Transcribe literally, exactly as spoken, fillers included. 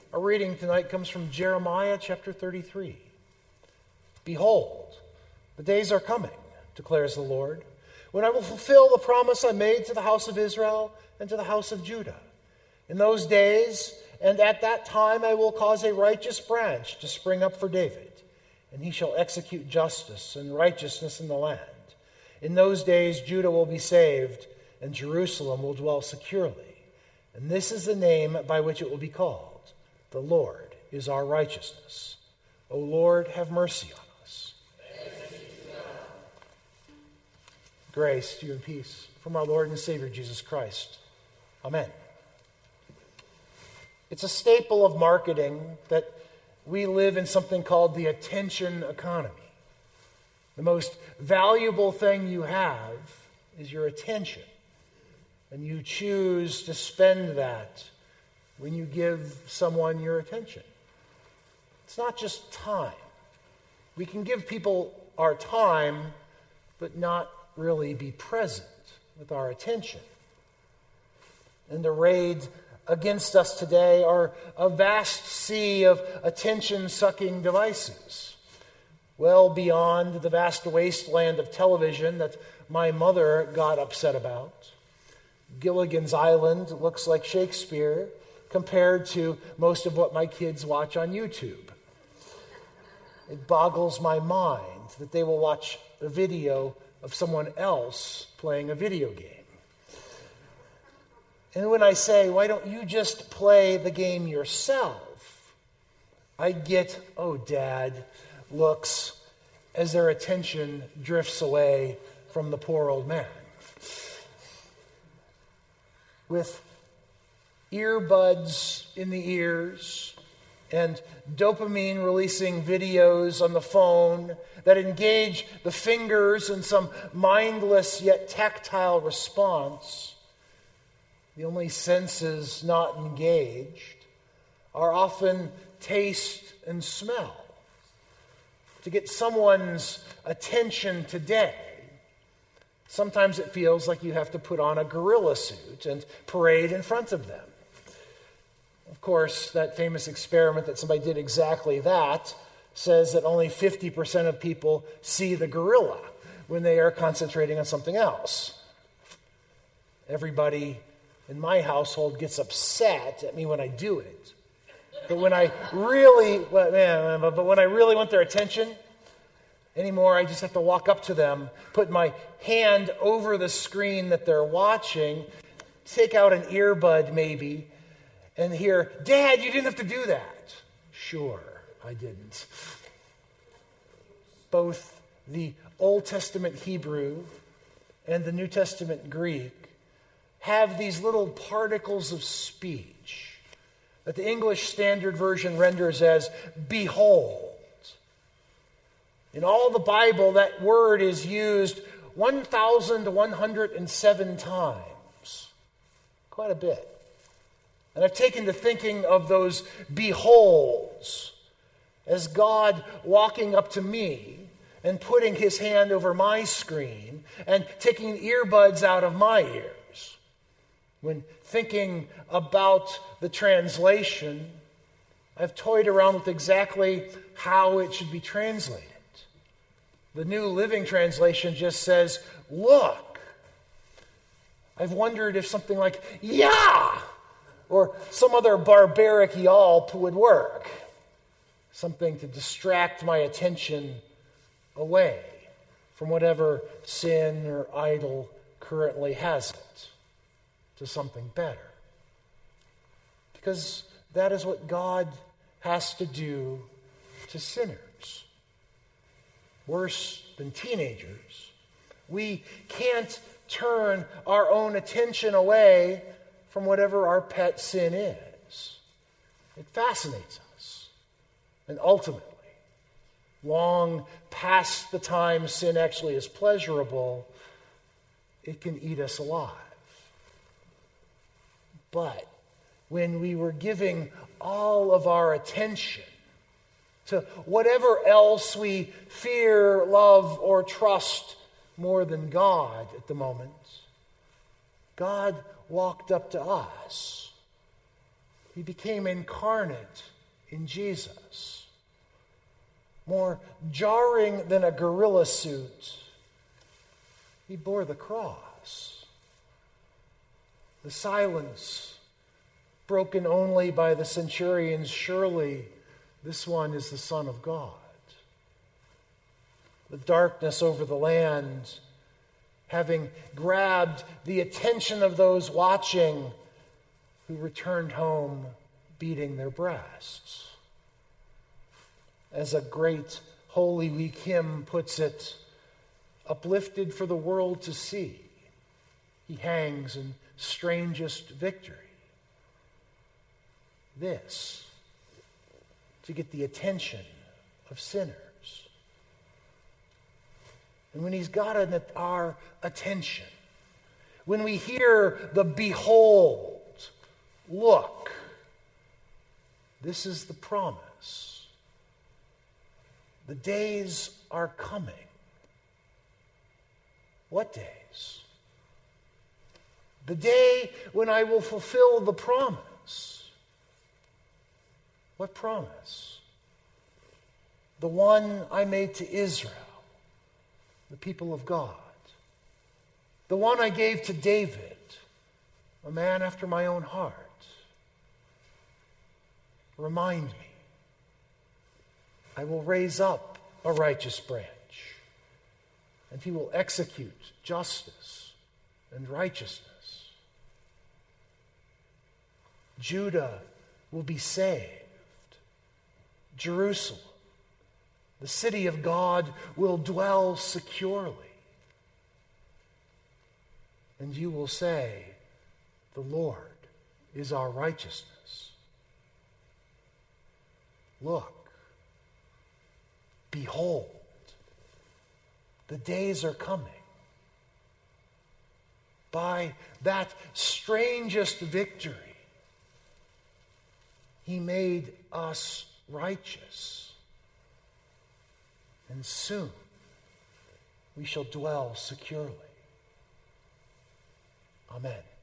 Our reading tonight comes from Jeremiah chapter thirty-three. Behold, the days are coming, declares the Lord, when I will fulfill the promise I made to the house of Israel and to the house of Judah. In those days and at that time I will cause a righteous branch to spring up for David, and he shall execute justice and righteousness in the land. In those days Judah will be saved, and Jerusalem will dwell securely. And this is the name by which it will be called: The Lord is our righteousness. O Lord, have mercy on us. Grace to you and peace from our Lord and Savior Jesus Christ. Amen. It's a staple of marketing that we live in something called the attention economy. The most valuable thing you have is your attention. And you choose to spend that when you give someone your attention. It's not just time. We can give people our time, but not really be present with our attention. And the raid against us today are a vast sea of attention-sucking devices, well beyond the vast wasteland of television that my mother got upset about. Gilligan's Island looks like Shakespeare compared to most of what my kids watch on YouTube. It boggles my mind that they will watch a video of someone else playing a video game. And when I say, why don't you just play the game yourself, I get, oh, Dad, looks as their attention drifts away from the poor old man. With earbuds in the ears and dopamine-releasing videos on the phone that engage the fingers in some mindless yet tactile response, the only senses not engaged are often taste and smell. To get someone's attention today, sometimes it feels like you have to put on a gorilla suit and parade in front of them. Of course, that famous experiment that somebody did exactly that says that only fifty percent of people see the gorilla when they are concentrating on something else. Everybody in my household gets upset at me when I do it. But when I really, well, man, but when I really want their attention anymore, I just have to walk up to them, put my hand over the screen that they're watching, take out an earbud maybe, and hear, Dad, you didn't have to do that. Sure, I didn't. Both the Old Testament Hebrew and the New Testament Greek have these little particles of speech that the English Standard Version renders as behold. In all the Bible, that word is used one thousand one hundred seven times. Quite a bit. And I've taken to thinking of those beholds as God walking up to me and putting his hand over my screen and taking earbuds out of my ears. When thinking about the translation, I've toyed around with exactly how it should be translated. The New Living Translation just says, look. I've wondered if something like, yeah, or some other barbaric yelp would work. Something to distract my attention away from whatever sin or idol currently has it to something better. Because that is what God has to do to sinners. Worse than teenagers, we can't turn our own attention away from whatever our pet sin is. It fascinates us. And ultimately, long past the time sin actually is pleasurable, it can eat us alive. But when we were giving all of our attention to whatever else we fear, love, or trust more than God at the moment, God walked up to us, He became incarnate in Jesus. More jarring than a gorilla suit, he bore the cross. The silence broken only by the centurion's "surely this one is the Son of God." The darkness over the land, having grabbed the attention of those watching, who returned home beating their breasts. As a great Holy Week hymn puts it, uplifted for the world to see, he hangs in strangest victory. This, to get the attention of sinners. And when he's got our attention, when we hear the behold, look, this is the promise. The days are coming. What days? The day when I will fulfill the promise. What promise? The one I made to Israel, the people of God. The one I gave to David, a man after my own heart. Remind me. I will raise up a righteous branch, and he will execute justice and righteousness. Judah will be saved. Jerusalem, the city of God, will dwell securely. And you will say, the Lord is our righteousness. Look, behold, the days are coming. By that strangest victory, he made us righteous. And soon we shall dwell securely. Amen.